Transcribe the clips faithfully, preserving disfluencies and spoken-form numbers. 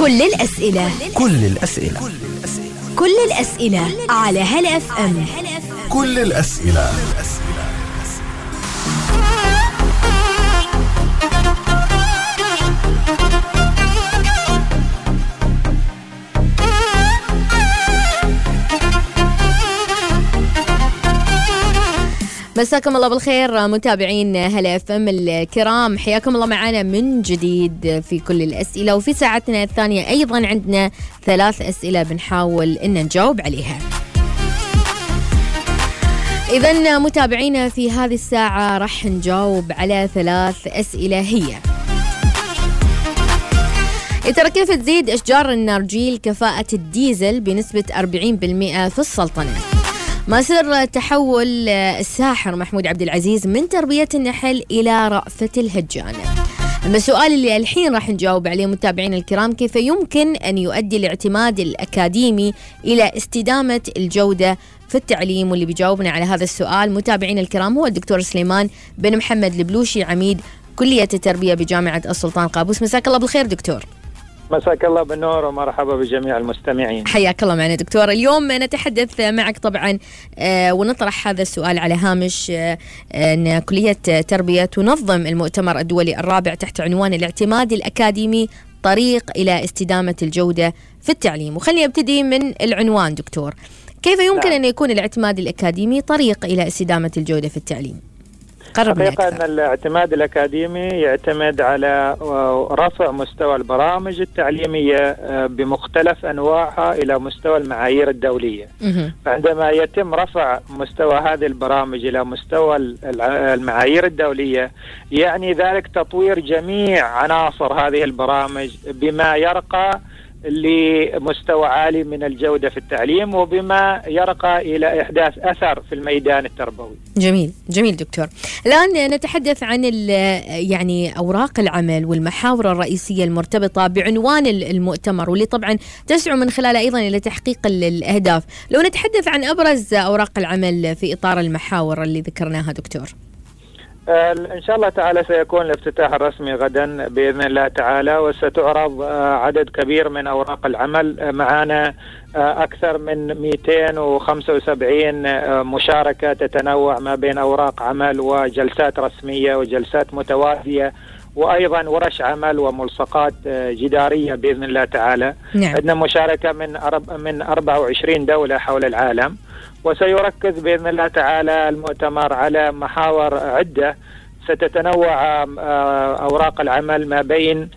كل الأسئلة كل الأسئلة كل الأسئلة على هلا اف ام. كل الأسئلة. مساكم الله بالخير متابعين هلا اف ام الكرام، حياكم الله معنا من جديد في كل الأسئلة، وفي ساعتنا الثانية أيضا عندنا ثلاث أسئلة بنحاول إن نجاوب عليها. إذن متابعينا في هذه الساعة راح نجاوب على ثلاث أسئلة هي: يا ترى كيف تزيد أشجار النرجيل كفاءة الديزل بنسبة أربعين بالمئة في السلطنة؟ ما سر تحول الساحر محمود عبد العزيز من تربية النحل إلى رأفة الهجان؟ أما السؤال اللي الحين راح نجاوب عليه متابعينا الكرام: كيف يمكن أن يؤدي الاعتماد الأكاديمي إلى استدامة الجودة في التعليم؟ واللي بيجاوبنا على هذا السؤال متابعينا الكرام هو الدكتور سليمان بن محمد البلوشي، عميد كلية التربية بجامعة السلطان قابوس. مساك الله بالخير دكتور. مساك الله بالنور ومرحبا بجميع المستمعين. حياك الله معنا دكتور. اليوم نتحدث معك طبعا آه ونطرح هذا السؤال على هامش آه أن كلية تربية تنظم المؤتمر الدولي الرابع تحت عنوان الاعتماد الأكاديمي طريق إلى استدامة الجودة في التعليم. وخليني أبتدي من العنوان دكتور، كيف يمكن نعم. أن يكون الاعتماد الأكاديمي طريق إلى استدامة الجودة في التعليم؟ حقيقة أن الاعتماد الأكاديمي يعتمد على رفع مستوى البرامج التعليمية بمختلف أنواعها إلى مستوى المعايير الدولية. فعندما يتم رفع مستوى هذه البرامج إلى مستوى المعايير الدولية يعني ذلك تطوير جميع عناصر هذه البرامج بما يرقى لمستوى عالي من الجودة في التعليم وبما يرقى إلى إحداث أثر في الميدان التربوي. جميل جميل دكتور. الآن نتحدث عن يعني أوراق العمل والمحاور الرئيسية المرتبطة بعنوان المؤتمر، واللي طبعا تسعى من خلاله أيضا إلى تحقيق الأهداف. لو نتحدث عن أبرز أوراق العمل في إطار المحاور اللي ذكرناها دكتور. إن شاء الله تعالى سيكون الافتتاح الرسمي غدا بإذن الله تعالى، وستعرض عدد كبير من أوراق العمل. معنا أكثر من مئتين وخمسة وسبعين مشاركة تتنوع ما بين أوراق عمل وجلسات رسمية وجلسات متوازية، وأيضا ورش عمل وملصقات جدارية بإذن الله تعالى. نعم. عندنا مشاركة من من أربعة وعشرين دولة حول العالم، وسيركز بإذن الله تعالى المؤتمر على محاور عدة ستتنوع أوراق العمل ما بين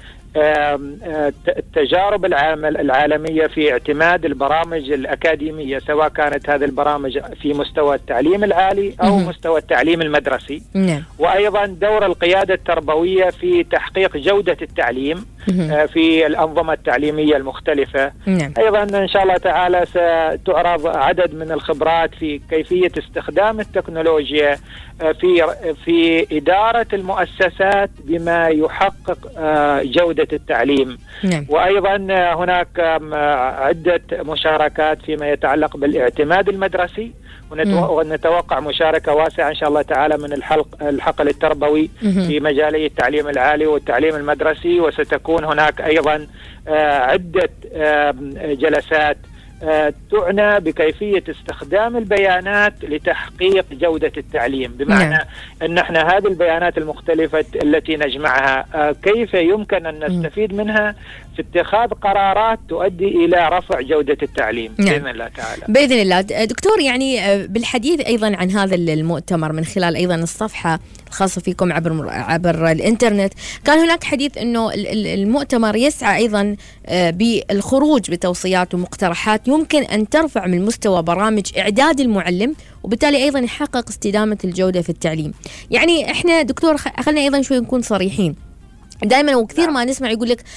التجارب العمل العالمية في اعتماد البرامج الأكاديمية، سواء كانت هذه البرامج في مستوى التعليم العالي أو مم. مستوى التعليم المدرسي. مم. وأيضا دور القيادة التربوية في تحقيق جودة التعليم مم. في الأنظمة التعليمية المختلفة. مم. أيضا إن شاء الله تعالى ستعرض عدد من الخبرات في كيفية استخدام التكنولوجيا في في إدارة المؤسسات بما يحقق جودة التعليم. نعم. وأيضا هناك عدة مشاركات فيما يتعلق بالاعتماد المدرسي، ونتوقع مشاركة واسعة إن شا الله تعالى من الحلق الحقل التربوي في مجالي التعليم العالي والتعليم المدرسي، وستكون هناك أيضا عدة جلسات تعنى بكيفية استخدام البيانات لتحقيق جودة التعليم، بمعنى نعم. أن احنا هذه البيانات المختلفة التي نجمعها كيف يمكن أن نستفيد منها في اتخاذ قرارات تؤدي إلى رفع جودة التعليم. نعم. بإذن الله تعالى. بإذن الله دكتور. يعني بالحديث أيضا عن هذا المؤتمر من خلال أيضا الصفحة الخاصة فيكم عبر عبر الإنترنت، كان هناك حديث أنه المؤتمر يسعى أيضا بالخروج بتوصيات ومقترحات يمكن أن ترفع من مستوى برامج إعداد المعلم، وبالتالي أيضا يحقق استدامة الجودة في التعليم. يعني إحنا دكتور خلينا أيضا شوي نكون صريحين. دائما وكثير ما نسمع يقول لك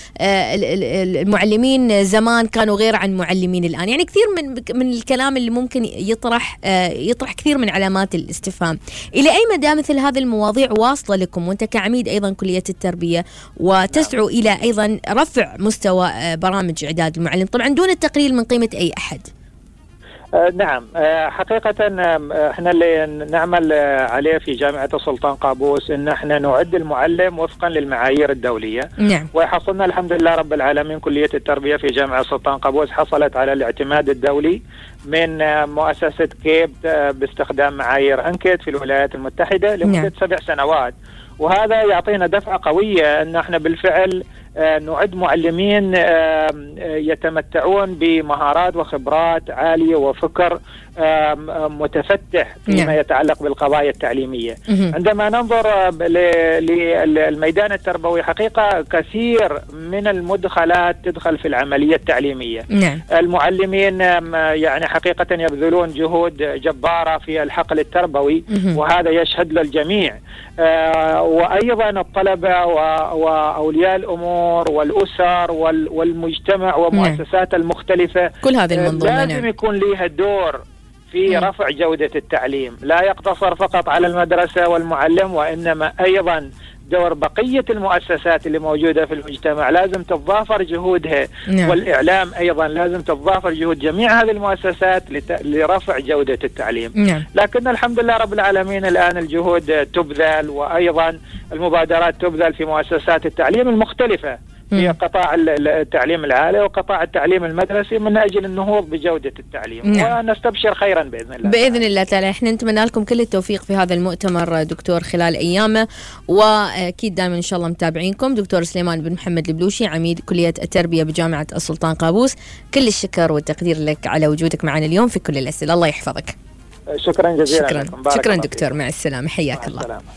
المعلمين زمان كانوا غير عن معلمين الآن، يعني كثير من من الكلام اللي ممكن يطرح يطرح كثير من علامات الاستفهام. إلى أي مدى مثل هذه المواضيع واصلة لكم وأنت كعميد أيضا كلية التربية وتسعوا إلى أيضا رفع مستوى برامج إعداد المعلم، طبعا دون التقليل من قيمة أي أحد؟ نعم، حقيقة احنا اللي نعمل عليه في جامعة السلطان قابوس ان احنا نعد المعلم وفقا للمعايير الدولية. نعم. وحصلنا الحمد لله رب العالمين كلية التربية في جامعة السلطان قابوس حصلت على الاعتماد الدولي من مؤسسة كيب باستخدام معايير أنكيت في الولايات المتحدة لمدة نعم. سبع سنوات، وهذا يعطينا دفعة قوية ان احنا بالفعل نعد معلمين يتمتعون بمهارات وخبرات عالية وفكر متفتح فيما نعم. يتعلق بالقضايا التعليمية. عندما ننظر للميدان التربوي حقيقة كثير من المدخلات تدخل في العملية التعليميا. نعم. المعلمين يعني حقيقة يبذلون جهود جبارة في الحقل التربوي وهذا يشهد للجميع، وأيضا الطلبة وأولياء الأمور والأسر والمجتمع ومؤسسات المختلفة، كل هذه المنظومة لازم يكون لها دور في م. رفع جودة التعليم، لا يقتصر فقط على المدرسة والمعلم وإنما أيضا دور بقية المؤسسات اللي موجودة في المجتمع لازم تتضافر جهودها. نعم. والإعلام أيضا لازم تتضافر جهود جميع هذه المؤسسات لت... لرفع جودة التعليم. نعم. لكن الحمد لله رب العالمين الآن الجهود تبذل وأيضا المبادرات تبذل في مؤسسات التعليم المختلفة في قطاع التعليم العالي وقطاع التعليم المدرسي من أجل النهوض بجودة التعليم. نعم. ونستبشر خيرا بإذن الله بإذن تعالى. الله تعالى احنا نتمنى لكم كل التوفيق في هذا المؤتمر دكتور خلال أيامه، وأكيد دائما إن شاء الله متابعينكم. دكتور سليمان بن محمد البلوشي عميد كلية التربية بجامعة السلطان قابوس، كل الشكر والتقدير لك على وجودك معنا اليوم في كل الأسئلة، الله يحفظك. شكرا جزيلا. شكرا, شكرا دكتور، مع السلامة، حياك الله. السلامة.